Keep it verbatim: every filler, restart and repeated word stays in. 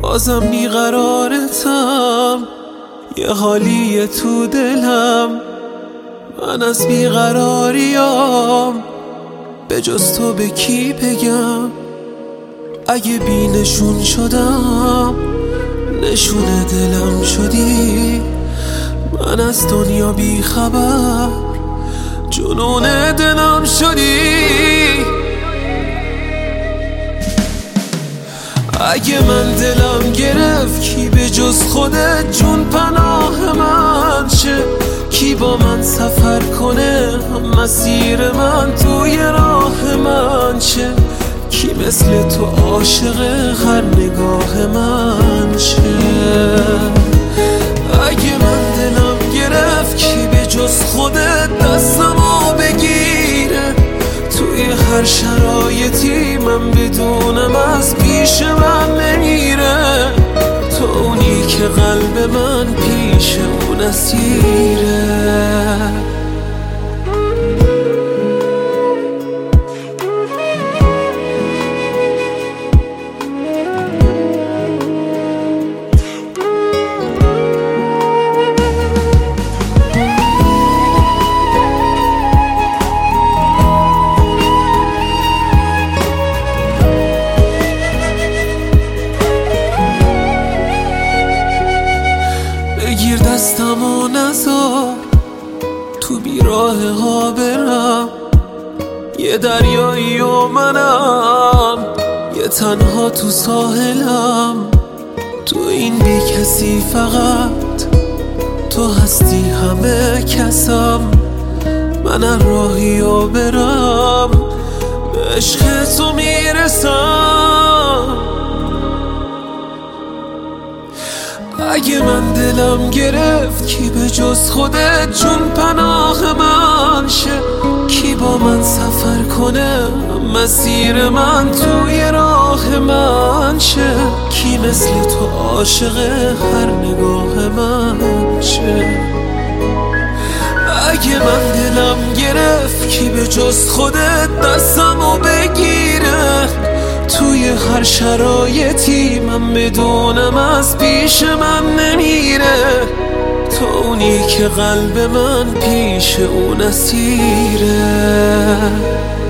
بازم بیقرارتم، یه حالیه تو دلم، من از بیقراریام به جز تو به کی بگم؟ اگه بی نشون شدم نشون دلم شدی، من از دنیا بی خبر جنون دلم شدی. اگه من دلم گرفت کی به جز خودت جون پناه من شه؟ کی با من سفر کنه مسیر من توی راه من شه؟ کی مثل تو عاشق هر نگاه من شه؟ اگه من دلم گرفت کی به جز خودت دستمو بگیره؟ توی هر شرایطی من بدونم از پیش من نمیره، تو اونی که قلب من پیش اون اسیره. بگیر دستم و نذار تو بیراه ها برم، یه دریایی و منم یه تنها تو ساحلم، تو این بی کسی فقط تو هستی همه کسم، من راهی و برم به عشق تو میرسم. اگه من دلم گرفت کی به جز خودت جون پناه من شه؟ کی با من سفر کنه مسیر من توی راه من شه؟ کی مثل تو عاشق هر نگاه من شه؟ اگه من دلم گرفت کی به جز خودت دستمو بگیره؟ توی هر شرایطی من بدونم از پیش من نمیره، تو اونی که قلب من پیش اون اسیره.